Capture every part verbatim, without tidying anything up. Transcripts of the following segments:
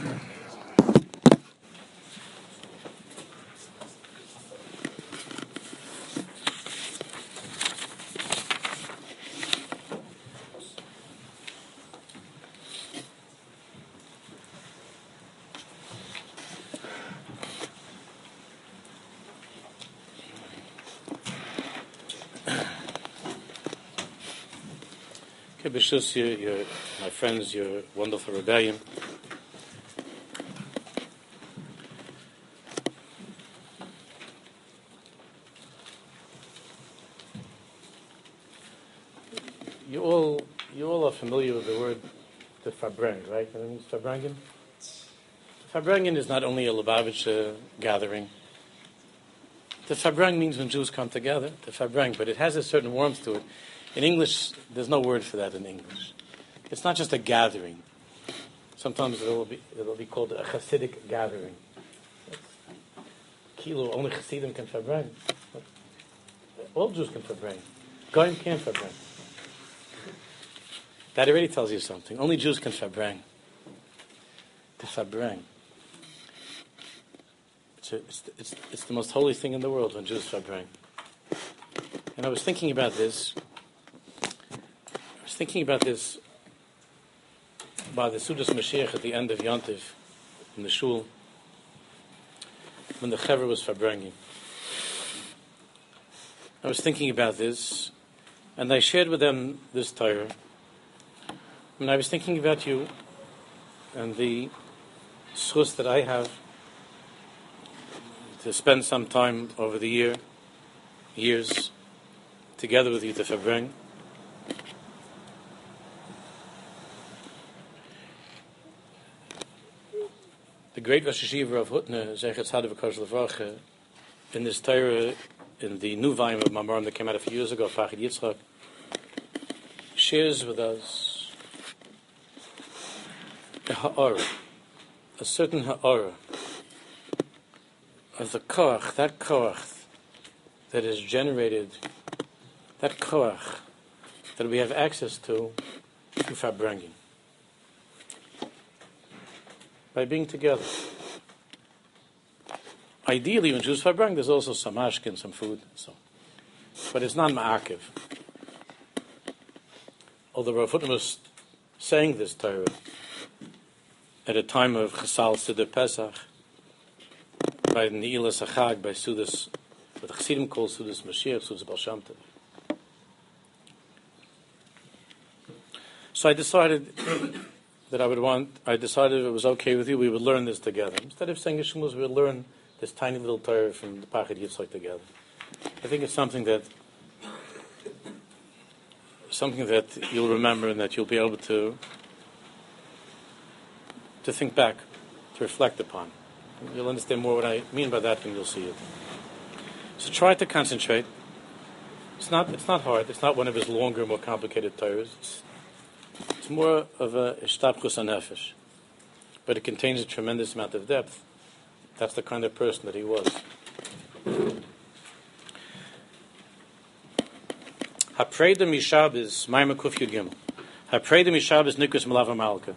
Okay, B'shus, you, you're, my friends, your wonderful rebellion. You all, you all are familiar with the word the Fabreng, right? What means Fabrengen? Fabrengen is not only a Lubavitcher gathering. The Fabreng means when Jews come together, the Fabreng, but it has a certain warmth to it. In English, there's no word for that in English. It's not just a gathering. Sometimes it'll be, it'll be called a Hasidic gathering. Kilo, only Hasidim can Fabreng. All Jews can Fabreng. Goyim can't Fabreng. That already tells you something. Only Jews can Fabreng. The Fabreng. It's, a, it's, the, it's, it's the most holy thing in the world when Jews Fabreng. And I was thinking about this. I was thinking about this by the Sudas Mashiach at the end of Yontiv in the shul when the Chaver was Fabrenging. I was thinking about this, and I shared with them this Torah. And I was thinking about you and the schus that I have to spend some time over the year, years, together with you to Fabreng. The great Rosh Hashiva of Hutna, Zechet Tzaddik V'Kosh Levracha, in this Torah, in the new volume of Mamarim that came out a few years ago, Pachid Yitzchak, shares with us a ha'ara, a certain ha'ara of the koach, that koach that is generated, that koach that we have access to through Fabrenging. By being together. Ideally, when Jews Fabreng, there's also some ashkin, some food, so, but it's not ma'akiv. Although Rav Hutner was saying this Torah at a time of Chasal Siddur Pesach, by Ne'ilas Achag, by Sudas, what the Chassidim call Sudas Mashiach, Sudas Baal Shem Tov. So I decided that I would want, I decided if it was okay with you, we would learn this together. Instead of saying Yishmuz, we would learn this tiny little Torah from the Pachid Yitzchak together. I think it's something that, something that you'll remember and that you'll be able to, to think back, to reflect upon. You'll understand more what I mean by that when you'll see it. So try to concentrate. It's not, it's not hard. It's not one of his longer, more complicated Torahs. It's, It's more of a ishtabchus hanefesh, but it contains a tremendous amount of depth. That's the kind of person that he was. Hapreda mishabes ma'im kuf yud gimel. Hapreda mishabes nikus melava malka.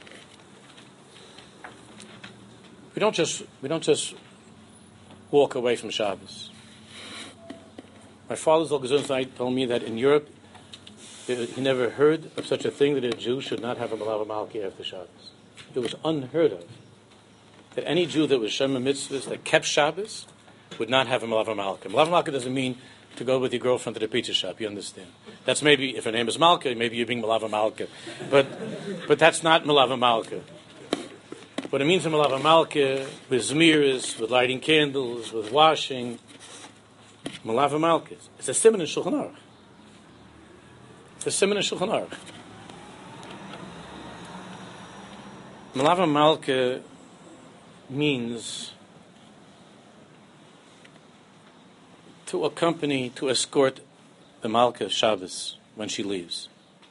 We don't just we don't just walk away from Shabbos. My father's Zolgazun told me that in Europe, he never heard of such a thing that a Jew should not have a Malava Malki after Shabbos. It was unheard of that any Jew that was Shema Mitzvahs, that kept Shabbos, would not have a Malava Malka. Malava Malka doesn't mean to go with your girlfriend to the pizza shop, you understand. That's maybe, if her name is Malka, maybe you're being Malava Malka. But but that's not Malava Malka. What it means in Malava Malka, with zmiras, with lighting candles, with washing, Malava Malka, it's a simon in Shulchan Aruch. The Siman and Shulchan Aruch. Malava Malka means to accompany, to escort the Malka Shabbos when she leaves.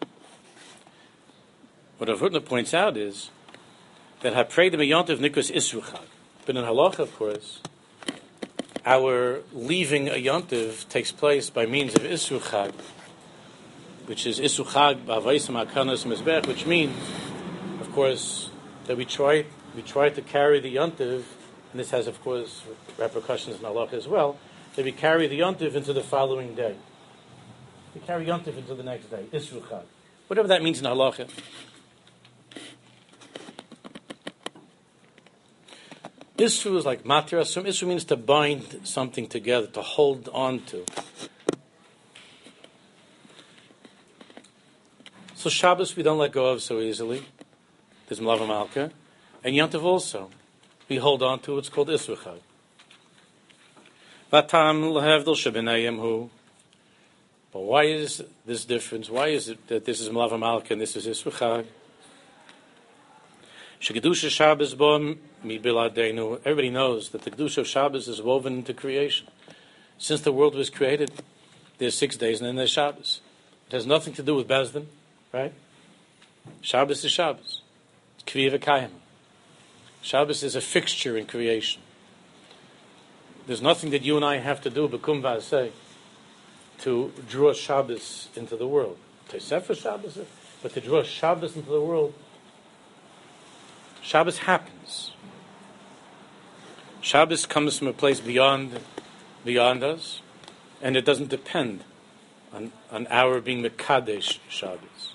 What Rav Hutner points out is that Haprei de Yontiv Nikus Isruchag. But in Halacha, of course, our leaving a Yontiv takes place by means of Isruchag, which is Isuchag B'Avaisam HaKanos Mizbech, which means, of course, that we try we try to carry the yontiv, and this has, of course, repercussions in halacha as well, that we carry the yontiv into the following day. We carry yontiv into the next day, Isru Chag. Whatever that means in halacha. Isru is like matir asum. Isru means to bind something together, to hold on to. So Shabbos we don't let go of so easily. There's Melava Malka. And Yontiv also. We hold on to. It's called Isru Chag. Vatam lehevdel shebenayim hu. But why is this difference? Why is it that this is Melava Malka and this is Isru Chag? Shekadusha Shabbos bo mi biladeinu. Everybody knows that the Kedusha of Shabbos is woven into creation. Since the world was created, there's six days and then there's Shabbos. It has nothing to do with Bezdin, right? Shabbos is Shabbos. It's Kviya V'Kayim. Shabbos is a fixture in creation. There's nothing that you and I have to do, B'kum V'aseh, to draw Shabbos into the world. Sefer Shabbos, but to draw Shabbos into the world, Shabbos happens. Shabbos comes from a place beyond, beyond us, and it doesn't depend on, on our being Mekadesh Shabbos.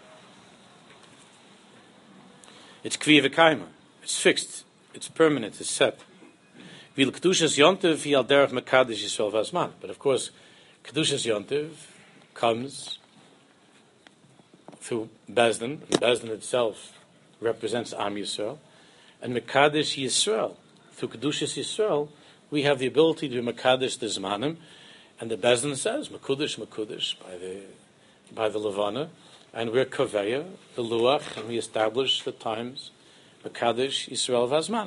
It's Kviya V'Kayim. It's fixed. It's permanent. It's set. Vil Kedushas Yontiv hi al derech Mekadesh Yisrael v'Azman. But of course, Kedushas Yontiv comes through Bezdin. Bezdin itself represents Am Yisrael. And Mekadesh Yisrael, through Kedushas Yisrael, we have the ability to Mekadesh the Zmanim. And the Bezdin says, Mekudesh, Mekudesh, by the, by the Levana. And we're Kaveya, the Luach, and we establish the times, Mekadesh Yisrael v'Azman.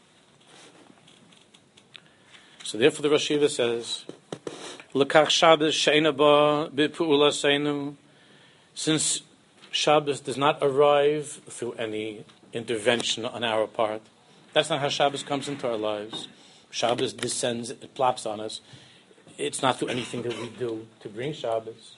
So therefore the Rosh Yeshiva says, L'kach Shabbos she'ena ba b'pu'ula seinu. Since Shabbos does not arrive through any intervention on our part, that's not how Shabbos comes into our lives. Shabbos descends, it plops on us. It's not through anything that we do to bring Shabbos.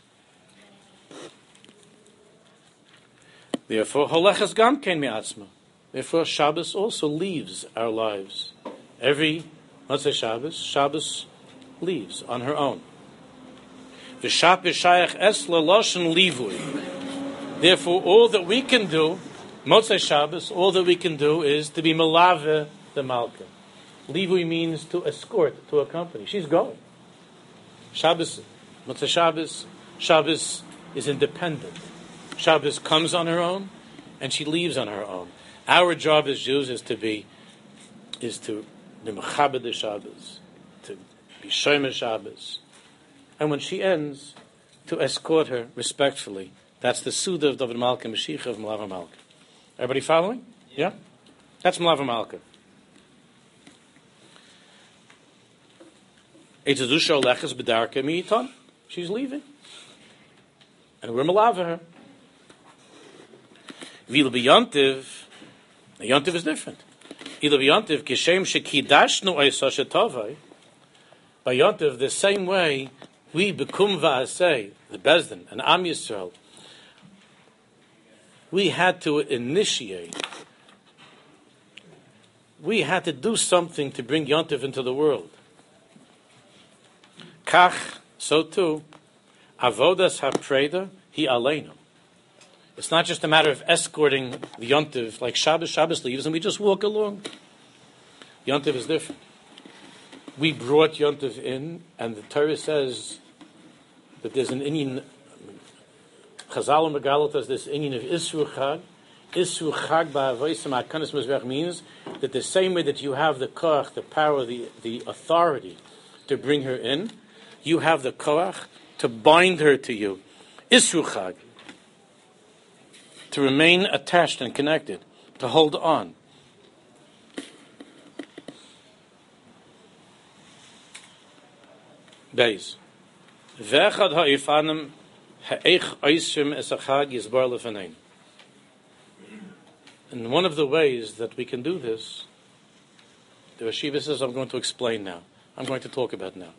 Therefore, Holechas Gam Kein Mi'atzma. Therefore, Shabbos also leaves our lives. Every, let's say Shabbos, Shabbos leaves on her own. V'shap yishayach es leloshen livui. Therefore, all that we can do, Motzei Shabbos, all that we can do is to be melave the Malka. Livui means to escort, to accompany. She's going. Shabbos, Motzei Shabbos, Shabbos is independent. Shabbos comes on her own, and she leaves on her own. Our job as Jews is to be, is to be mechaber the Shabbos, to be shomer Shabbos, and when she ends, to escort her respectfully. That's the Suda of David Malka, Mashiach of Melava Malka. Everybody following? Yeah? That's Melava Malka. Eitzadusha olechas b'darka mi'iton. She's leaving. And we're melava her. V'ila b'yontiv, the yontiv is different. V'ila b'yontiv, kishem shekidashnu oisa shetovai. By yontiv, the same way we bekum va'aseh, the Bezdin, and Am Yisrael, we had to initiate, we had to do something to bring yontiv into the world. Kach, so too, avodas hapreda hi aleinu. It's not just a matter of escorting the yontiv like Shabbos. Shabbos leaves and we just walk along. Yontiv is different. We brought yontiv in, and the Torah says that there's an inyan. Chazal and Megalatas, this inyan of Isru Chag. Isru Chag ba'avosim hakanas mizbech means that the same way that you have the koach, the power, the the authority to bring her in, you have the koach to bind her to you. Isru Chag. To remain attached and connected, to hold on. Beis. V'echad ha'ifanim ha'eich oisrim es hachag yizbar lefanein. And one of the ways that we can do this, the Rosh Yeshiva says, I'm going to explain now. I'm going to talk about now.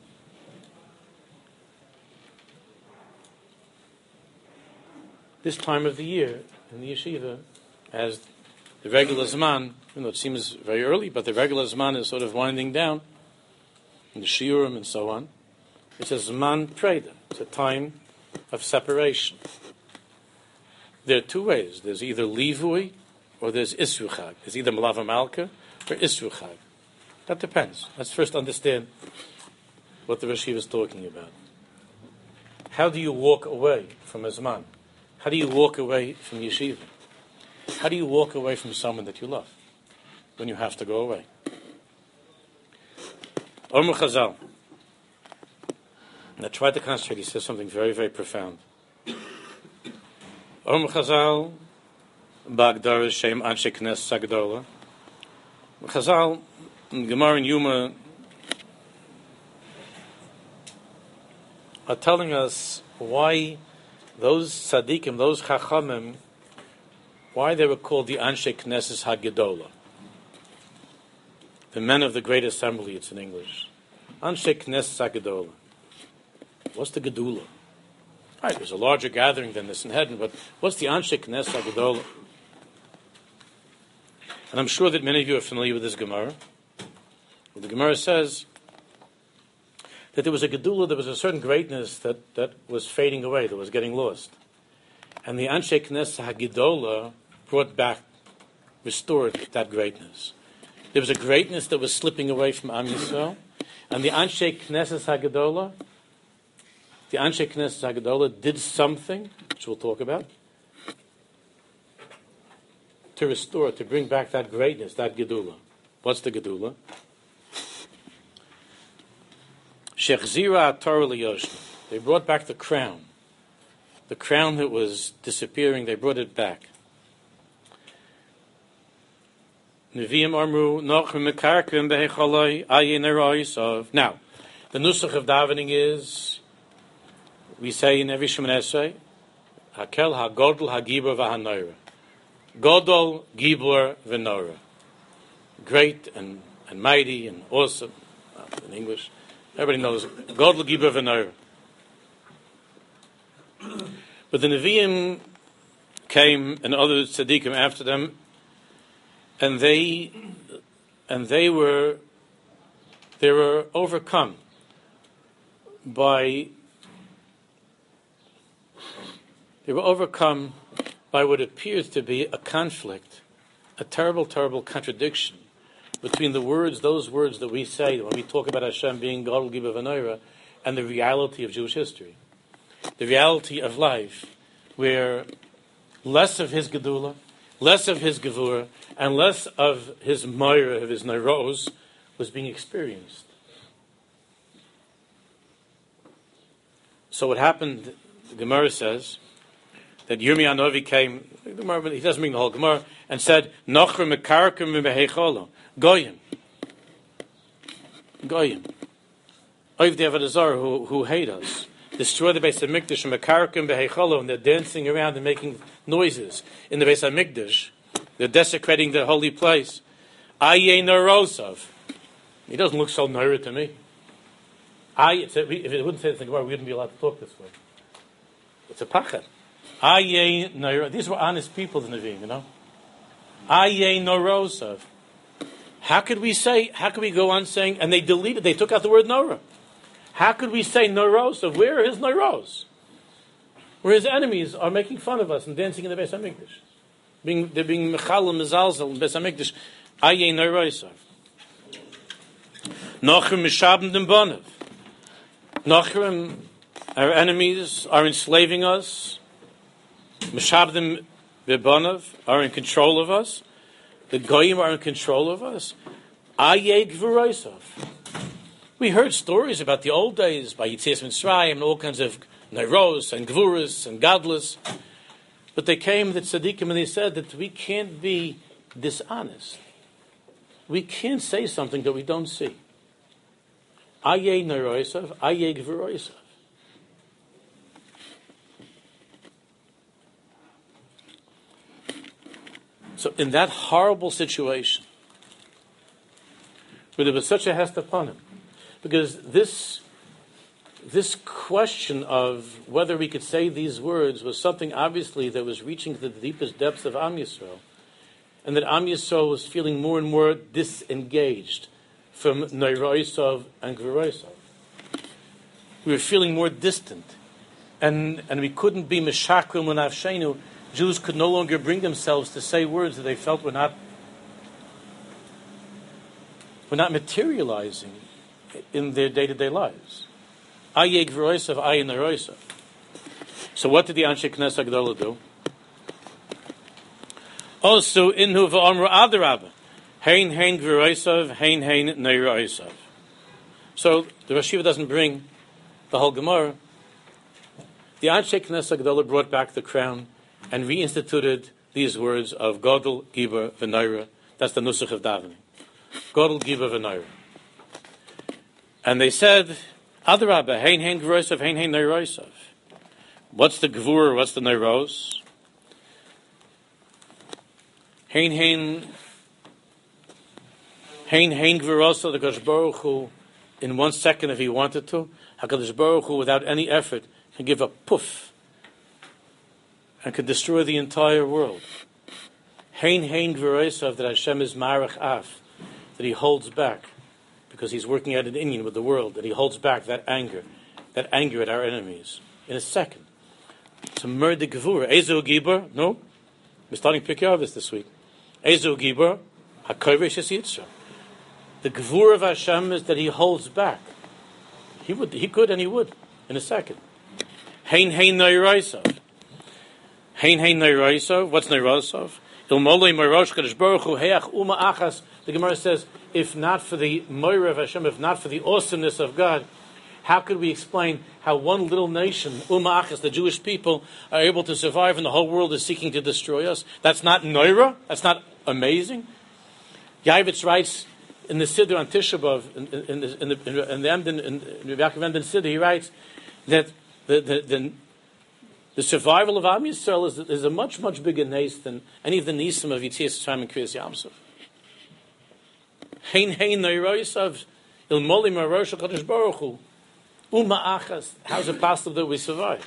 This time of the year in the yeshiva, as the regular Zman, you know, it seems very early, but the regular Zman is sort of winding down, in the Shiurim and so on. It's a Zman Preda. It's a time of separation. There are two ways. There's either Livui or there's Isru Chag. There's either Malava Malka or Isru Chag. That depends. Let's first understand what the Rashi is talking about. How do you walk away from a Zman? How do you walk away from yeshiva? How do you walk away from someone that you love when you have to go away? Omer Chazal. Now try to concentrate. He says something very, very profound. Omer Chazal, Bagdar Shem Anshe Knes Sagdola. Chazal, Gemara and Yuma are telling us why those tzaddikim, those chachamim, why they were called the Anshe Knesses HaGedola, the men of the great assembly. It's in English. Anshe Knesses HaGedola. What's the Gedula? Right, there's a larger gathering than this in heaven, but what's the Anshe Knesses HaGedola? And I'm sure that many of you are familiar with this Gemara. The Gemara says that there was a Gedula, there was a certain greatness that, that was fading away, that was getting lost. And the Anshe Knesses HaGedola brought back, restored that greatness. There was a greatness that was slipping away from Am Yisrael, and the Anshe Knesses HaGedola, the Anshe Knesses HaGedola did something, which we'll talk about, to restore, to bring back that greatness, that Gedula. What's the Gedula? Shechzira Torah liyoshna. They brought back the crown. The crown that was disappearing, they brought it back. Nevi'im Amru Nochrim Mekarkim Behechaloi Ayin Eroisav. Now, the nusach of davening is, we say in every Shemoneh Esrei, Hakel HaGodol HaGibor VaHaNorah. Godol, Gibor, Venora. Great and, and mighty and awesome. Well, in English, everybody knows Godol, Gibor, Venora. But the Nevi'im came and other tzaddikim after them, and they and they were they were overcome by they were overcome by what appears to be a conflict, a terrible, terrible contradiction between the words, those words that we say when we talk about Hashem being Gadol Gibor V'Noira, and the reality of Jewish history. The reality of life, where less of his Gedula, less of his Gevura, and less of his Moira, of his Nairos, was being experienced. So what happened, the Gemara says, that Yirmiyah Novi came, he doesn't mean the whole Gemara, and said, Nochrim Mekarkim Mehecholo, Goyim. Goyim. Oiv the Avodah Zarah, who, who hate us. Destroy the Beis HaMikdash, and Mekarkim Behecholo, and they're dancing around and making noises in the Beis HaMikdash. They're desecrating the holy place. Aye Norosav. He doesn't look so Naira to me. I, it's a, if it wouldn't say this in the Gemara, we wouldn't be allowed to talk this way. It's a pachad. Aye Naira. These were honest people, the Nevi'im, you know. Aye Norosav. How could we say, how could we go on saying, and they deleted, they took out the word Nora. How could we say Norosav? Where are his Noros? Where his enemies are making fun of us and dancing in the Beis HaMikdash. Being, they're being Mechal and Mezalzel in Beis HaMikdash. Aye Norosav. Nochrim Mishabim Dem Bonav. Nochrim, our enemies are enslaving us. Mishabdim Bebonav are in control of us. The Goyim are in control of us. Aye Gvurosav. We heard stories about the old days by Yitzias Mitzrayim and all kinds of Nairos and Gvuras and Gadlus. But they came, the tzaddikim, and they said that we can't be dishonest. We can't say something that we don't see. Aye Nairosav, Aye Gvurosav. So in that horrible situation, where there was such a hest upon him, because this this question of whether we could say these words was something obviously that was reaching to the deepest depths of Am Yisrael. and that Am Yisrael was feeling more and more disengaged from Neiroisav and Gvuroisav. We were feeling more distant, and and we couldn't be Meshakrim L'Nafshenu. Jews could no longer bring themselves to say words that they felt were not were not materializing in their day-to-day lives. Aye Gvuroisav, aye Neiroisav. So what did the Anshe Knesset Agdola do? Also, inhu v'amru adarabba, hein hein Gvuroisav, hein hein Neiroisav. So the Rosh Yeshiva doesn't bring the whole Gemara. The Anshe Knesset Agdola brought back the crown and reinstituted these words of Godel, Gibor, V'Naira. That's the Nusach of davening. Godel, Gibor, V'Naira. And they said, adarabba, hein hein Gvuroisav, hein hein Neiroisav. What's the Gvur? What's the Neiros? Hein hein hein hein Gvurosa, the Hakadosh Baruch Hu, in one second, if he wanted to, Hakadosh Baruch Hu, without any effort, can give a poof and can destroy the entire world. Hein hein Gvurosa, that Hashem is Marach Af, that he holds back because he's working out an Inyan with the world, that he holds back that anger, that anger at our enemies in a second. To murder Gevura. Ezo Gibor, no? We're starting Pirkei Avos this week. Ezo Gibor, HaKovesh Es Yitzra. The Gevura of Hashem is that he holds back. He would, he could and he would, in a second. Hein hein Neiroisav. Hein hein Neiroisav. What's Neiroisav? Ilmolei Morosh Kadosh Baruch Hu Heach Uma Achas. The Gemara says, if not for the Moira of Hashem, if not for the awesomeness of God, how could we explain how one little nation, Ummah Achas, the Jewish people, are able to survive and the whole world is seeking to destroy us? That's not Neira? That's not amazing? Yavitz writes in the Siddur on Tisha B'Av, in, in, in, in the in the Emden, in Rabbi Yaakov Emden Siddur, he writes that the the, the, the survival of Am Yisrael is, is a much, much bigger nace than any of the nisim of Yitzias Mitzrayim and Kriyas Yamsuf. Hein hein Neiroisav, il moli marosh HaKadosh Baruch Hu. Uma achas, how is it possible that we survive?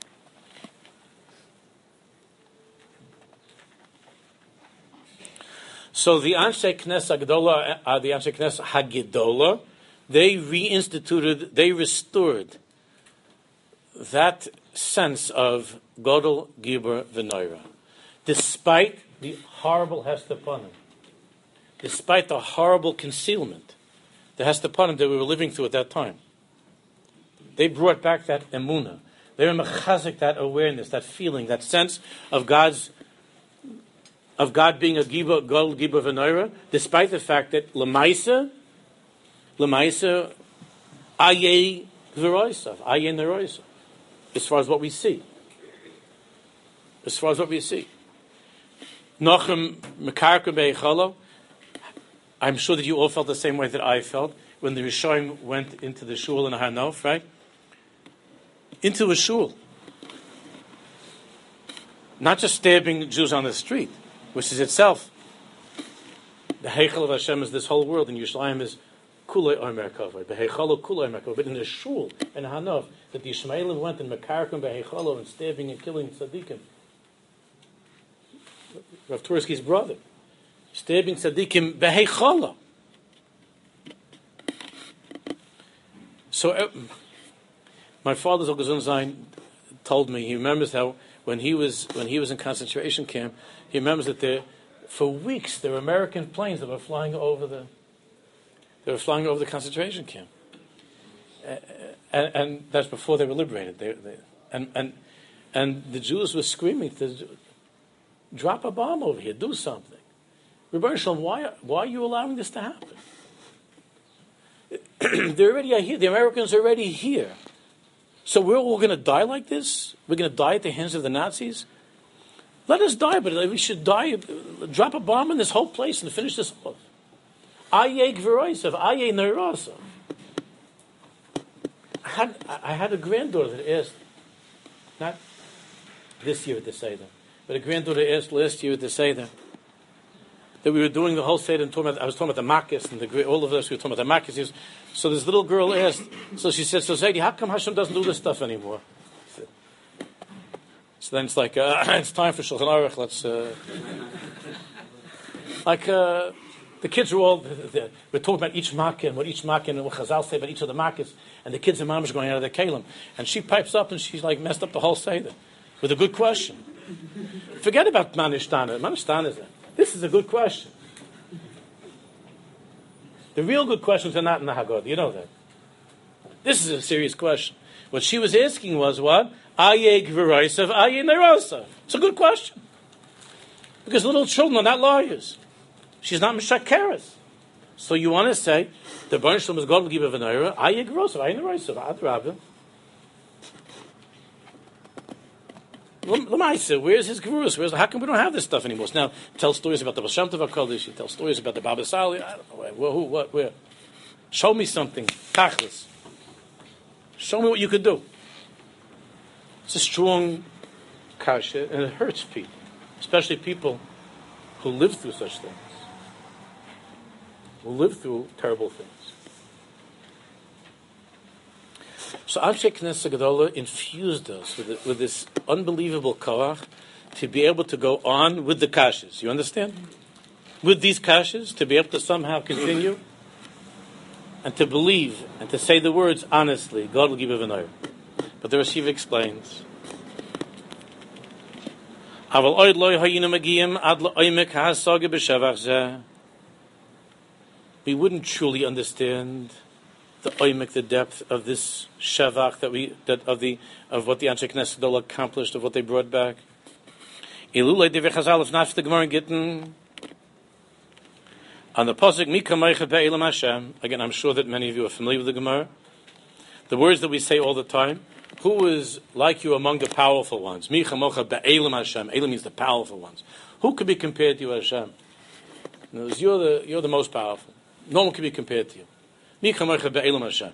So the Anshe Knesset Agdola, uh, the Anshe Knesset Hagidola, they reinstituted, they restored that sense of Godel, Gibor, V'Naira, despite the horrible Hestepanim, despite the horrible concealment, the Hestepanim that we were living through at that time. They brought back that emunah. They were mechazik, that awareness, that feeling, that sense of God's, of God being a giba, Godel, Gibor, V'Naira, despite the fact that lemaisa, lemaisa, aye Gvuroisav, aye Neiroisav, as far as what we see, as far as what we see. Nochem mekarkem be'echalo. I'm sure that you all felt the same way that I felt when the Rishonim went into the shul in Hanof, right? Into a shul. Not just stabbing Jews on the street, which is itself. The Heichal of Hashem is this whole world, and Yerushalayim is Kulei Omer Kavod. Beheichalo Kulei Omer Kavod. But in the shul in Hanof, that the Yishmaelim went in Mekarkim Beheichalo and stabbing and killing tzaddikim. Rav Tursky's brother. Stabbing tzaddikim Beheichalo. So, uh, my father Zol Gazun Zayin told me, he remembers how when he was when he was in concentration camp, he remembers that there, for weeks, there were American planes that were flying over the they were flying over the concentration camp, uh, and, and that's before they were liberated. They, they, and and and the Jews were screaming to drop a bomb over here, do something. Rebbeinu Shalom, why why are you allowing this to happen? They already are here. The Americans are already here. So we're all going to die like this? We're going to die at the hands of the Nazis? Let us die, but we should die, drop a bomb in this whole place and finish this off. Aye Gvuroisav, aye Neirosav. I had, I had a granddaughter that asked, not this year at the Seder, but a granddaughter asked last year at the Seder, that we were doing the whole Seder and talking about, I was talking about the Makkos, and the, all of us, we were talking about the Makkos. So this little girl asked, so she said, so Zaidi, how come Hashem doesn't do this stuff anymore? So then it's like, uh, it's time for Shulchan Aruch, let's... Uh... Like uh, the kids are all, we're talking about each makkah and what each makkah and what Chazal say about each of the makkahs, and the kids and mama's going out of their kalim. And she pipes up and she's like messed up the whole Seder with a good question. Forget about Manishtana. Manishtana is that. This is a good question. The real good questions are not in the Haggadah. You know that. This is a serious question. What she was asking was what? Aye gvuraisav, aye neirosav. It's a good question. Because little children are not lawyers. She's not mishakeres. So you want to say, the Baruch Shalom is God will give a v'naira, aye gvuraisav, aye neirosav, adrabah. L'maisa, where's his gurus? Where's how come we don't have this stuff anymore? So now tell stories about the Baal Shem Tov HaKadosh, tell stories about the Baba Sali. I don't know where, who, what, where. Show me something. Tachlis. Show me what you could do. It's a strong kasha, and it hurts people, especially people who live through such things, who live through terrible things. So Anshe Knesset Gedola infused us with, with this unbelievable koach to be able to go on with the kashas. You understand? With these kashas, to be able to somehow continue and to believe and to say the words honestly. God will give you an. But the Rashiva explains. We wouldn't truly understand the oimek, the depth of this shavach that we that of the of what the Anshe Knesset Gedola accomplished, of what they brought back. Ilulei Divrei Chazal, if not for the Gemara Gittin, on the pasuk Mika Meicha Be'elam Hashem. Again, I'm sure that many of you are familiar with the Gemara. The words that we say all the time. Who is like you among the powerful ones? Micha Mocha Be'elam Hashem. Elam means the powerful ones. Who could be compared to you, Hashem? In other words, you're the you're the most powerful. No one can be compared to you. Micha Mocha Be'elam Hashem.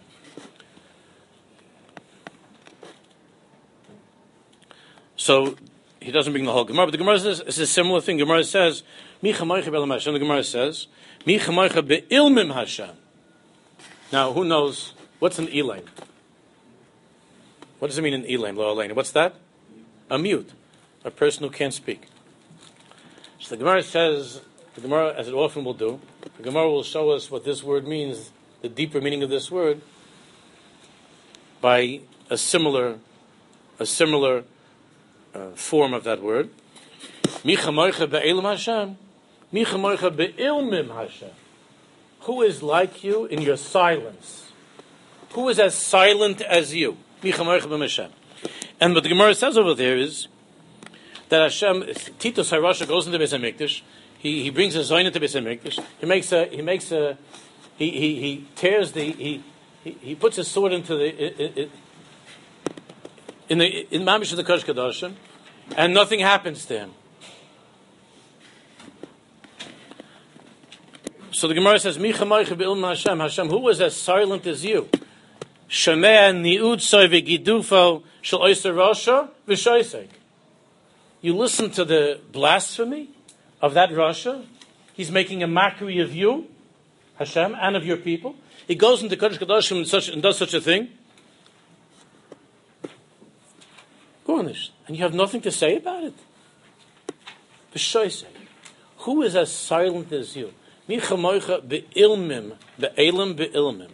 So he doesn't bring the whole Gemara, but the Gemara says it's a similar thing. Gemara says Micha Mocha Be'elam Hashem. The Gemara says Micha Mocha Be'ilmim Hashem. Now, who knows what's an elaim? What does it mean in Elaim, Lo Elaine? What's that? A mute. A person who can't speak. So the Gemara says, the Gemara, as it often will do, the Gemara will show us what this word means, the deeper meaning of this word, by a similar a similar uh, form of that word. Micha Moicha Be'elam Hashem. Micha Moicha Be'ilmim Hashem. Who is like you in your silence? Who is as silent as you? And what the Gemara says over there is that Hashem, Titus HaRasha goes into Beis HaMikdash. He he brings a zoyin into Beis HaMikdash. He makes a he makes a he he, he tears the he, he he puts his sword into the in the in Mamish of the Kodesh Kadoshim, and nothing happens to him. So the Gemara says, Micha Moicha Be'ilmim Hashem. Hashem, who was as silent as you? Shemea niud soy v'gidufo shel oyser rasha v'shoisek. You listen to the blasphemy of that rasha. He's making a mockery of you, Hashem, and of your people. He goes into Kodesh Kadoshim and, such, and does such a thing. Gornish, and you have nothing to say about it. V'shoisek. Who is as silent as you? Micha moicha be'ilmim, be'elam be'ilmim.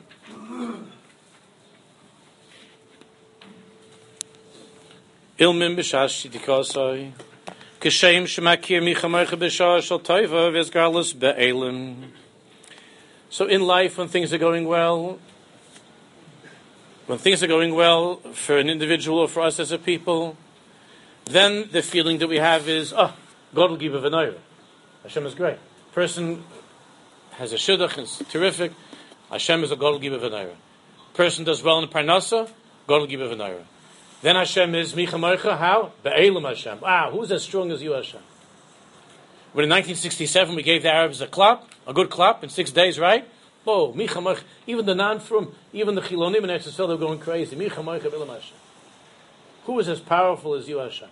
Ilmim b'shas shidikosai, kashem shemakir micha moicha b'shas shal toiva v'ezgarlus be'elam. So in life, when things are going well, when things are going well for an individual or for us as a people, then the feeling that we have is, oh, God will give a v'noira. Hashem is great. Person has a shidduch, it's terrific. Hashem is a God will give a v'noira. Person does well in parnasa, God will give a v'noira. Then Hashem is Micha Moicha, how? Be'elam Hashem. Ah, who's as strong as you, Hashem? When in nineteen sixty-seven we gave the Arabs a clap, a good clap in six days, right? Oh, Micha Moicha. Even the non-from, even the Chilonim in Eretz Yisrael, they were going crazy. Micha Moicha Be'elam Hashem. Who is as powerful as you, Hashem?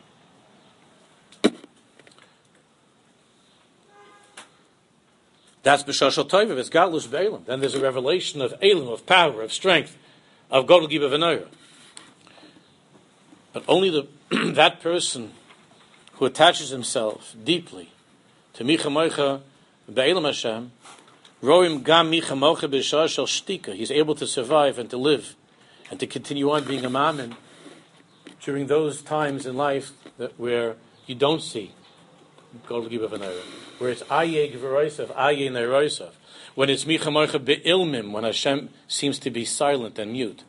That's B'shashal Toiv, it's Galus Be'elam. Then there's a revelation of Elam, of power, of strength, of God will give a v'noira. But only the that person who attaches himself deeply to Micha Moicha Be'elam Hashem, Roim Gam Micha Mocha B'Shah Shel Shtika. He's able to survive and to live and to continue on being a mammon during those times in life that where you don't see Gadol Giba V'Naira, where it's Aye G'Veroisav, Aye Neiroisav, when it's Micha Mocha Be'ilmim, when Hashem seems to be silent and mute.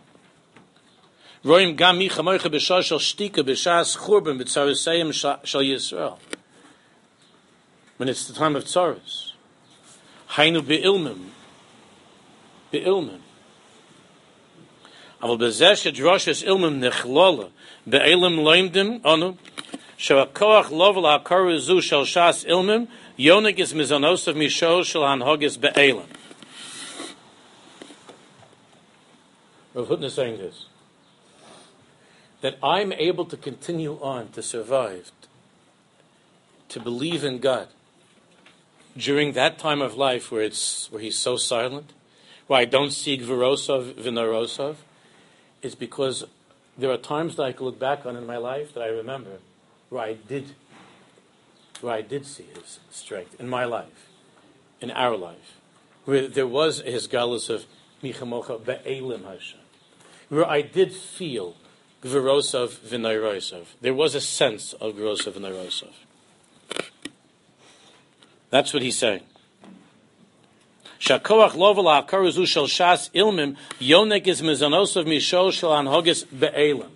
Roim Gam Micha Mocha B'Shah Shel Shtika B'Shas Churban B'Tzarusayim Shel Yisrael, when it's the time of tzaros. Hainu be'ilmim, be'ilmim. Aval bezeh shedroshes ilmim nechlola be'elim loimdim anu she'akoach lovel ha'karu zu shel shas ilmim yonig is mizonosav misho shel hanhogis be'elim. Rav Hutner is saying this, that I'm able to continue on to survive, to believe in God, during that time of life where it's where he's so silent, where I don't see Gvorosov, Vinarosov, is because there are times that I can look back on in my life that I remember where I did where I did see his strength in my life, in our life, where there was his galus of Micha Mocha Be'elim Hashem, where I did feel Gvorosov, Vinarosov. There was a sense of Gvorosov, Vinarosov. That's what he's saying. Shakoach lovel ha'karuzu shel shas ilmim yonek is mizanosov mishol shel anhogis be'elim.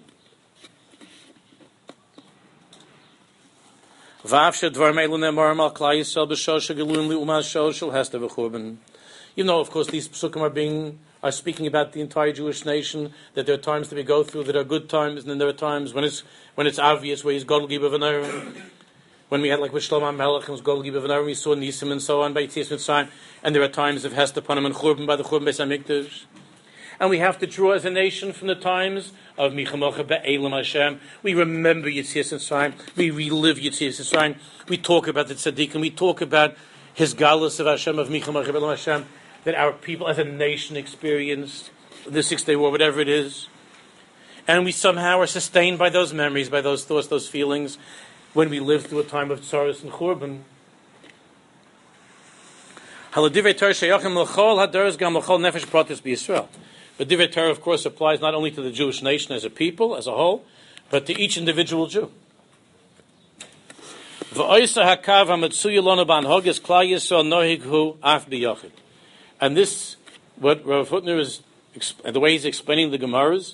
Vav shedvar me'elu nemar mal klal Yisrael b'shosha gelun li'umas shol shel hester v'churban. You know, of course, these psukim are being are speaking about the entire Jewish nation. That there are times that we go through that are good times, and then there are times when it's when it's obvious where he's Gadol Giba V'Naira. When we had like with Shlomo HaMelech and was Gadol Giba V'Naira, we saw Nisim and so on by Yitzias Mitzrayim, and there are times of Hester Panim and Churban by the Churban Beis HaMikdash. And we have to draw as a nation from the times of Micha Mocha Be'elim Hashem. We remember Yitzias Mitzrayim, we relive Yitzias Mitzrayim, we talk about the Tzaddikim, we talk about his galus of Hashem, of Micha Mocha Be'elim Hashem, that our people as a nation experienced, the Six Day War, whatever it is. And we somehow are sustained by those memories, by those thoughts, those feelings, when we live through a time of tzaros and churban. Haladivrei Torah sheyachim l'chol hadaros gam l'chol nefesh pratis b'Yisrael. But Divrei Torah, of course, applies not only to the Jewish nation as a people, as a whole, but to each individual Jew. V'oisa hakav hametzuya lonu b'anhogis klal Yisrael nohig hu af b'yachid. And this, what Rav Hutner is, the way he's explaining the Gemaras,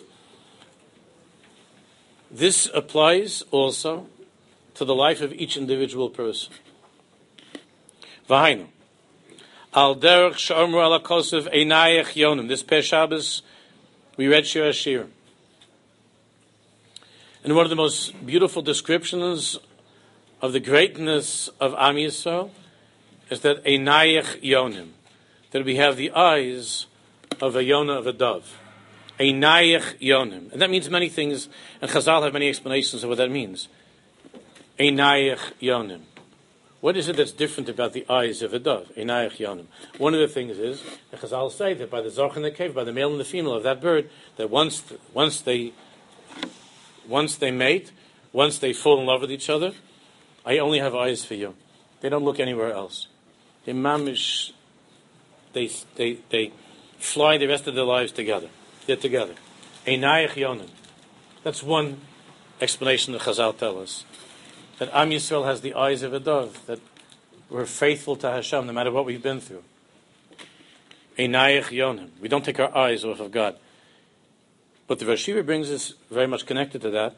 this applies also to the life of each individual person. V'hainu. Al derech she'omru ala kosev einayach yonim. This Pei Shabbos, we read Shir HaShirim. And one of the most beautiful descriptions of the greatness of Am Yisrael is that einayach yonim, that we have the eyes of a yonah, of a dove. Einayach yonim. And that means many things, and Chazal have many explanations of what that means. Einayach yonim. What is it that's different about the eyes of a dove? Einayach yonim. One of the things is, the Chazal say that by the zarch and the cave, by the male and the female of that bird, that once once they once they mate, once they fall in love with each other, I only have eyes for you. They don't look anywhere else. They mamish, they they they fly the rest of their lives together. They're together. Einayach yonim. That's one explanation that Chazal tell us. That Am Yisrael has the eyes of a dove, that we're faithful to Hashem no matter what we've been through. Einayach yonim. We don't take our eyes off of God. But the Rosh Hashiva brings us very much connected to that.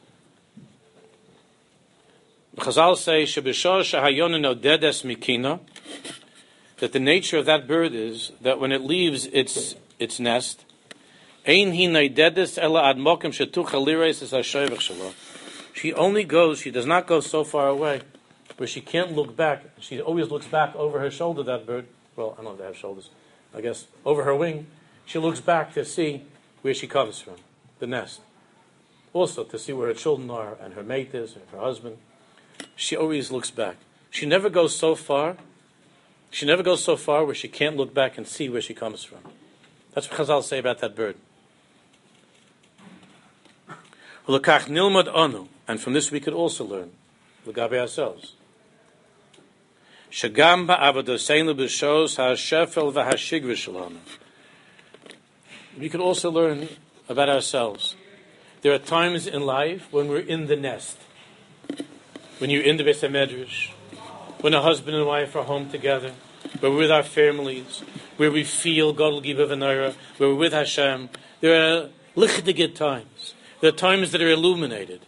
The Chazal say, Shebishor shahayonin odedes mikina, that the nature of that bird is that when it leaves its its nest, ein hi noidedes ela ad mokem shetucha lireis es hashoyvach shelo. She only goes, she does not go so far away where she can't look back. She always looks back over her shoulder, that bird. Well, I don't know if they have shoulders. I guess over her wing. She looks back to see where she comes from, the nest. Also to see where her children are and her mate is, and her husband. She always looks back. She never goes so far. She never goes so far where she can't look back and see where she comes from. That's what Chazal say about that bird. L'kach nilmad anu. And from this we could also learn, l'gabe ourselves. Shagam ba'avodoseinu b'shos ha'shefel v'hashigra shalanu. We could also learn about ourselves. There are times in life when we're in the nest. When you're in the Beis HaMedrash, when a husband and wife are home together, where we're with our families, where we feel God will give a v'nayra, where we're with Hashem. There are lichtige times. There are times that are illuminated.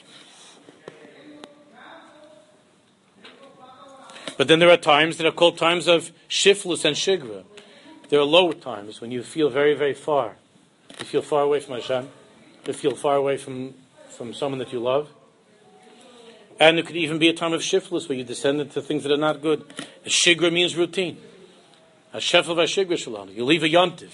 But then there are times that are called times of shiflus and shigra. There are lower times when you feel very, very far. You feel far away from Hashem. You feel far away from, from someone that you love. And it could even be a time of shiflus where you descend into things that are not good. A shigra means routine. A shefel v'ashigra shalanu. You leave a yontiv.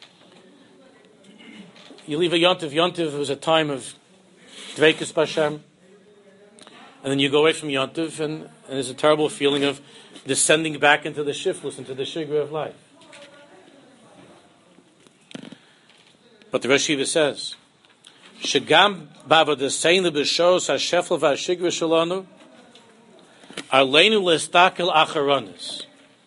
You leave a yontiv. Yontiv was a time of dveikus b'Hashem. And then you go away from yontiv, and, and there's a terrible feeling of descending back into the shiflus, into the shigra of life. But the Rosh Yeshiva says, Shagam b'avodoseinu b'shos ha'shefel v'hashigra shalanu aleinu l'stakel acharonis.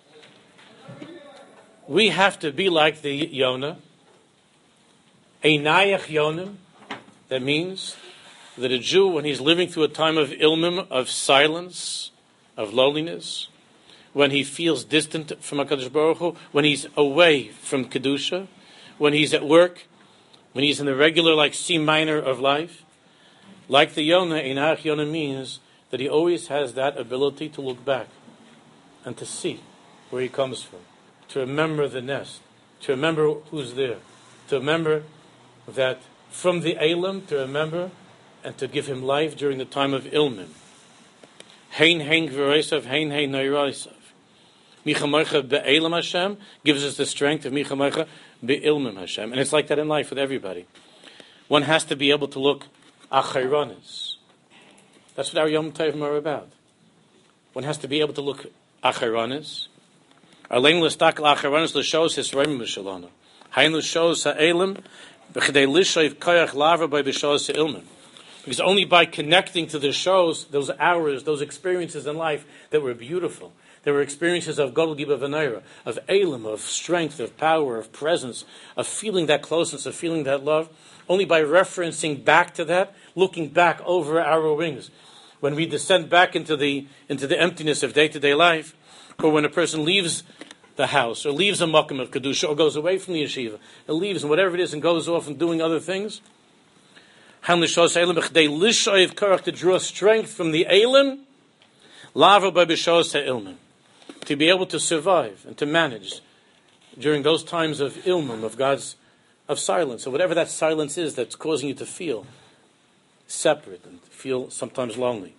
We have to be like the Yonah, einayach yonim. That means that a Jew, when he's living through a time of ilmim, of silence, of loneliness, when he feels distant from HaKadosh Baruch Hu, when he's away from Kedusha, when he's at work, when he's in the regular, like C minor of life, like the Yonah, einayach yonim means that he always has that ability to look back and to see where he comes from, to remember the nest, to remember who's there, to remember that from the Elam, to remember and to give him life during the time of Ilmim. Hein hein v'roisav, hein hein noiroisav. Michamoicha be'elam Hashem gives us the strength of Michamoicha be'ilmim Hashem. And it's like that in life with everybody. One has to be able to look achayronis. That's what our Yom Tovim are about. One has to be able to look achayronis. Alein l'stakel achayronis l'shos hisroim b'shalonu. Hein l'shos ha'elam b'chidei lishoiv koyach lava by b'shos ha'ilmim. Because only by connecting to the shows, those hours, those experiences in life that were beautiful, there were experiences of Gadol Giba V'Naira, of Elam, of strength, of power, of presence, of feeling that closeness, of feeling that love. Only by referencing back to that, looking back over our wings, when we descend back into the into the emptiness of day-to-day life, or when a person leaves the house, or leaves a makom of kedusha, or goes away from the yeshiva, and leaves and whatever it is, and goes off and doing other things. To draw strength from the Elim, to be able to survive and to manage during those times of ilmum, of God's of silence, or whatever that silence is that's causing you to feel separate and feel sometimes lonely.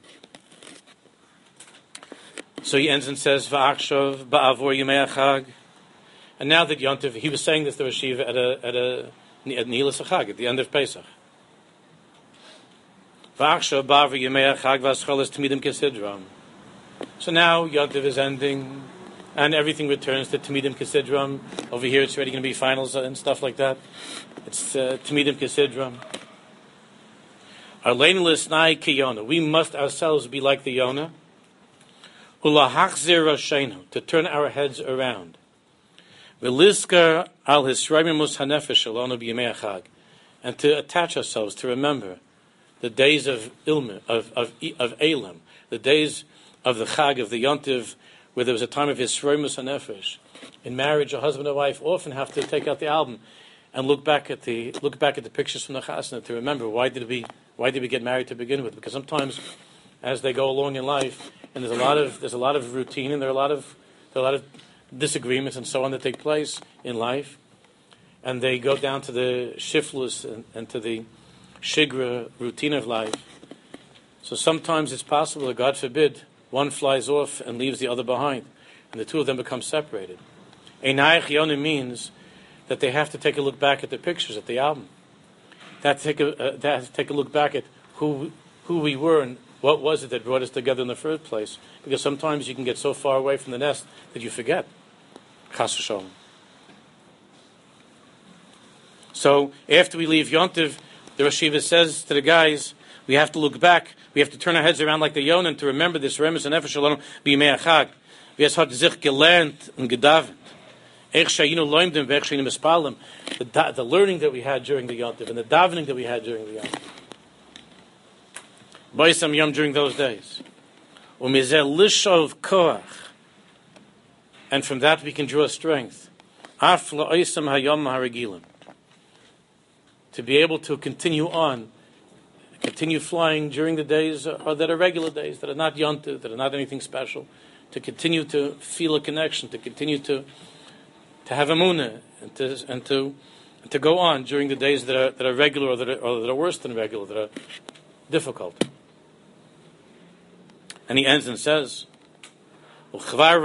So he ends and says, "Va'achshav ba'avor yimei achag." And now that Yontiv, he was saying this to Rosh Yeshiva at a at a at Nihilas Achag, at the end of Pesach. So now Yontiv is ending, and everything returns to Tamidim Kesidram. Over here it's already going to be finals and stuff like that. It's uh, Tamidim Kesidram. We must ourselves be like the Yonah. To turn our heads around. And to attach ourselves, to remember the days of Ilma, of of of Elam, the days of the Chag, of the Yontiv, where there was a time of Yisroimus HaNefesh. In marriage, a husband and wife often have to take out the album and look back at the look back at the pictures from the Chasna to remember why did we why did we get married to begin with? Because sometimes, as they go along in life, and there's a lot of there's a lot of routine, and there are a lot of there are a lot of disagreements and so on that take place in life, and they go down to the shiftless and, and to the shigra routine of life. So sometimes it's possible that, God forbid, one flies off and leaves the other behind, and the two of them become separated. Einayach yonim means that they have to take a look back at the pictures, at the album. They have to take a, uh, they have to take a look back at who who we were and what was it that brought us together in the first place. Because sometimes you can get so far away from the nest that you forget. Chas v'sholom. So after we leave Yontiv, the Rosh Yeshiva says to the guys, we have to look back. We have to turn our heads around like the Yonah and to remember this remes and nefesh shalom b'yimei achag. wie es hat sich gelernt und gedavent. The, the learning that we had during the Yom Tov and the davening that we had during the Yom Tov. Ba'isam Yom during those days. Lishov koach. And from that we can draw strength. Af la'oisam hayom haragilim. To be able to continue on, continue flying during the days or that are regular days, that are not Yom Tov, that are not anything special. To continue to feel a connection, to continue to to have emunah, and to and to and to go on during the days that are that are regular or that are, or that are worse than regular, that are difficult. And he ends and says, and Rav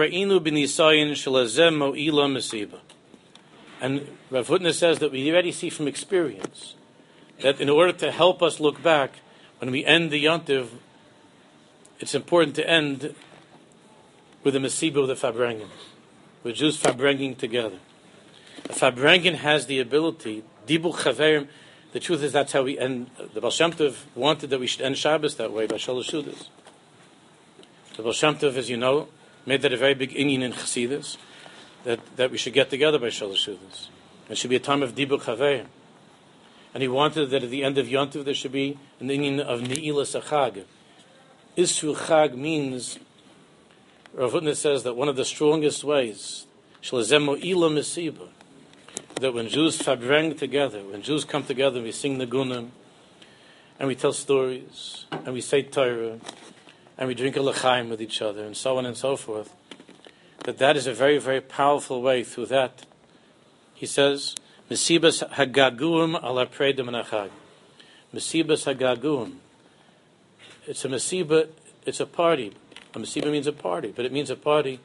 Hutner says that we already see from experience that in order to help us look back, when we end the Yom Tov, it's important to end with the Mesiba of the Farbrengen, with Jews Farbrengen together. A Farbrengen has the ability, Dibur Chaverim, the truth is that's how we end. The Baal Shem Tov wanted that we should end Shabbos that way, by Shalosh Sudas. The Baal Shem Tov, as you know, made that a very big inyan in Chassidus, that, that we should get together by Shalosh Sudas. It should be a time of Dibur Chaverim. And he wanted that at the end of Yom Tov there should be an inyan of Ne'ilas HaChag. Isru Chag means, Rav Hutner says that one of the strongest ways, Shalazemo Ila Mesiba, that when Jews fabreng together, when Jews come together, we sing the Gunim, and we tell stories, and we say Torah, and we drink a l'chaim with each other, and so on and so forth, that that is a very, very powerful way through that. He says, Mesibas hagaguim ala predim anachag. Mesibas hagaguim. It's a mesiba, it's a party. A mesiba means a party, but it means a party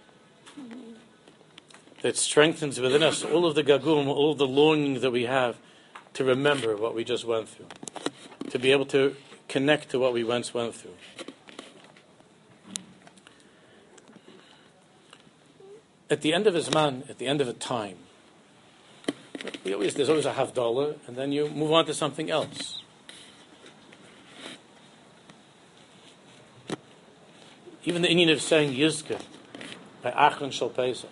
that strengthens within us all of the gaguim, all of the longing that we have to remember what we just went through, to be able to connect to what we once went through. At the end of a zman, at the end of a time, we always, there's always a havdalah, and then you move on to something else. Even the inyan of saying Yizkeh by Achron Shal Pesach,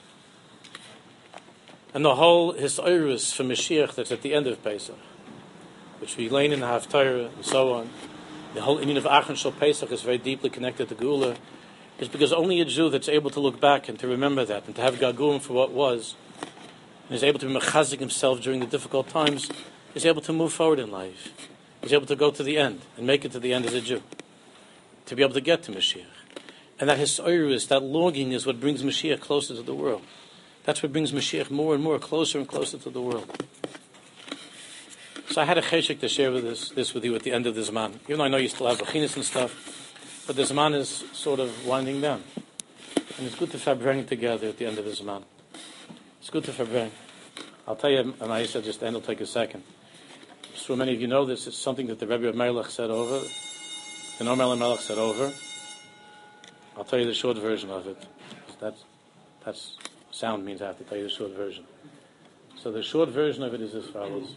and the whole Hisayrus for Mashiach that's at the end of Pesach, which we learn in the Haftarah and so on, the whole inyan of Achron Shal Pesach is very deeply connected to Geula, is because only a Jew that's able to look back and to remember that and to have Gaguim for what was, and is able to be mechazik himself during the difficult times, is able to move forward in life. Is able to go to the end and make it to the end as a Jew, to be able to get to Mashiach. And that hisayrus, that longing, is what brings Mashiach closer to the world. That's what brings Mashiach more and more closer and closer to the world. So I had a cheshik to share with this, this with you at the end of the Zman. Even though I know you still have Bechinis and stuff, but the Zman is sort of winding down. And it's good to fabring together at the end of the Zman. It's good to fabring. I'll tell you, and I said just end, it'll take a second. So many of you know this, it's something that the Rebbe of Melech said over, the Noam Melech said over. I'll tell you the short version of it. That's, that's sound means I have to tell you the short version. So the short version of it is as follows.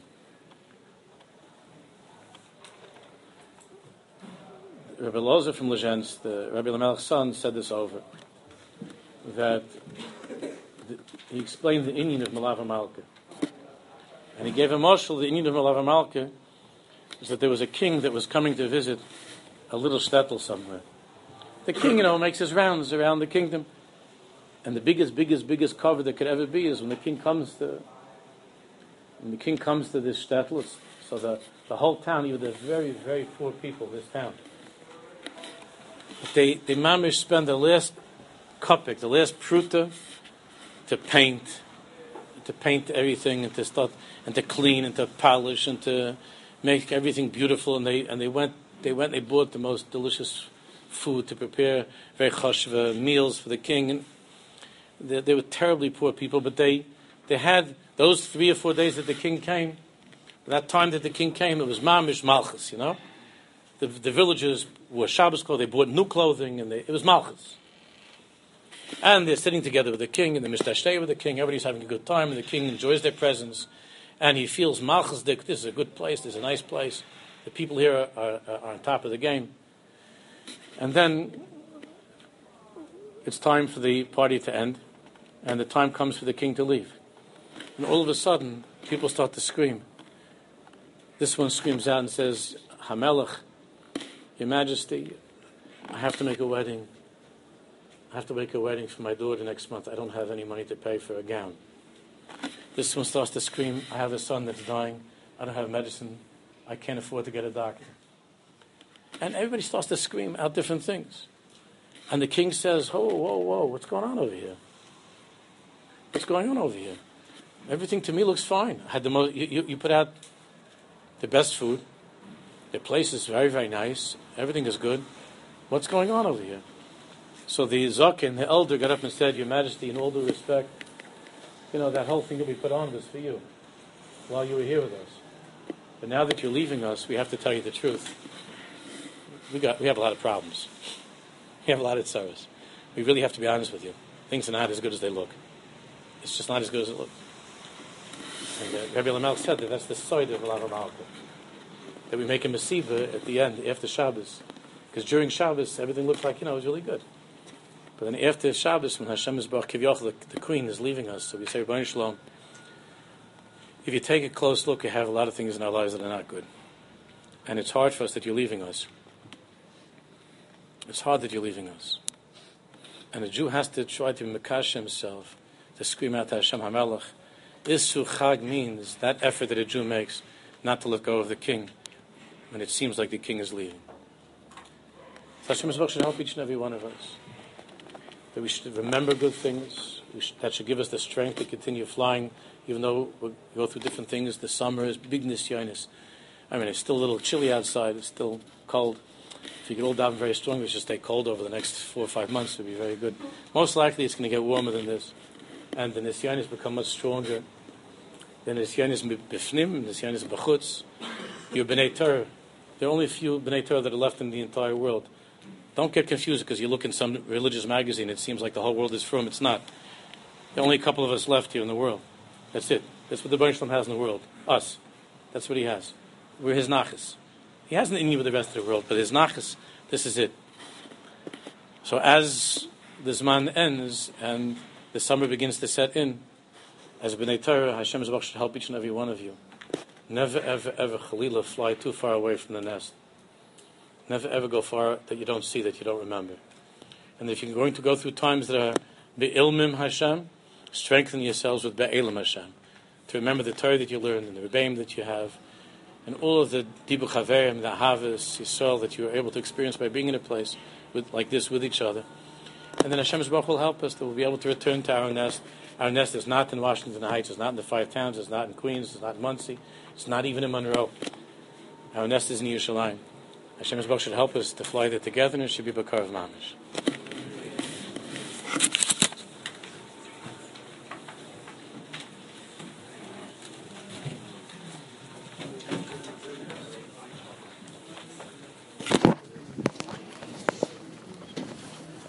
Rabbi Lozer from Lezhensk, the Rabbi Lamelech's son, said this over, that the, he explained the inyan of Melava Malka. And he gave a mashal, the inyan of Melava Malka is that there was a king that was coming to visit a little shtetl somewhere. The king, you know, makes his rounds around the kingdom. And the biggest, biggest, biggest cover that could ever be is when the king comes to when the king comes to this shtetl, so the, the whole town, even the very, very poor people of this town, They they mamish spend the last kopek, the last pruta, to paint, to paint everything and to start and to clean and to polish and to make everything beautiful. And they and they went they went they bought the most delicious food to prepare very chashva meals for the king. And they, they were terribly poor people, but they they had those three or four days that the king came. That time that the king came, it was mamish malchus, you know. The, the villagers wore Shabbos clothes, they bought new clothing, and they, it was malchus. And they're sitting together with the king, and they're mishtashtei with the king, everybody's having a good time, and the king enjoys their presence, and he feels malchus, this is a good place, this is a nice place, the people here are, are, are on top of the game. And then it's time for the party to end, and the time comes for the king to leave. And all of a sudden, people start to scream. This one screams out and says, Hamelech, Your Majesty, I have to make a wedding. I have to make a wedding for my daughter next month. I don't have any money to pay for a gown. This one starts to scream, I have a son that's dying. I don't have medicine. I can't afford to get a doctor. And everybody starts to scream out different things. And the king says, whoa, whoa, whoa, what's going on over here? What's going on over here? Everything to me looks fine. I had the most, you, you, you put out the best food. The place is very, very nice. Everything is good. What's going on over here? So the Zaken, the elder, got up and said, Your Majesty, in all due respect, you know, that whole thing that we put on was for you while you were here with us. But now that you're leaving us, we have to tell you the truth. We got, we have a lot of problems. We have a lot of tsaros. We really have to be honest with you. Things are not as good as they look. It's just not as good as it looks. And uh, Rabbi Lamal said that that's the side of Olav HaMalchut. That we make a mesiva at the end, after Shabbos. Because during Shabbos, everything looks like, you know, it was really good. But then after Shabbos, when Hashem is Baruch Kivyochel, the, the queen is leaving us, so we say, Rebbeinu Shalom, if you take a close look, you have a lot of things in our lives that are not good. And it's hard for us that you're leaving us. It's hard that you're leaving us. And a Jew has to try to mekash himself, to scream out to Hashem HaMelech. Isu Chag means that effort that a Jew makes not to let go of the king when it seems like the king is leaving. So Hashem Yisrael should help each and every one of us. That we should remember good things. We should, that should give us the strength to continue flying, even though we go through different things. The summer is big nisyonis. I mean, it's still a little chilly outside. It's still cold. If you get all down very strong, we should stay cold over the next four or five months. It would be very good. Most likely, it's going to get warmer than this, and the nisyonis become much stronger. The nisyonis b'fnim, nisyonis b'chutz. Your b'nei Torah. There are only a few b'nei Torah that are left in the entire world. Don't get confused because you look in some religious magazine, it seems like the whole world is from. It's not. There are only a couple of us left here in the world. That's it. That's what the Rebbeinu Shalom has in the world. Us. That's what he has. We're his nachas. He hasn't any with the rest of the world, but his nachas, this is it. So as the Zman ends and the summer begins to set in, as B'nai Torah, Hashem Yisrael should help each and every one of you. Never, ever, ever, Chalila, fly too far away from the nest. Never ever go far that you don't see, that you don't remember. And if you're going to go through times that are be'ilmim Hashem, strengthen yourselves with be'elim Hashem. To remember the Torah that you learned and the Rebbeim that you have, and all of the dibu chaverim, the havas, Yisrael that you are able to experience by being in a place with, like this with each other. And then Hashem Yisrael will help us, that we'll be able to return to our nest. Our nest is not in Washington Heights, it's not in the Five Towns, it's not in Queens, it's not in Muncie, it's not even in Monroe. Our nest is in Yerushalayim. Hashem Yisrael should help us to fly there together, and it should be Bakar of Mamish.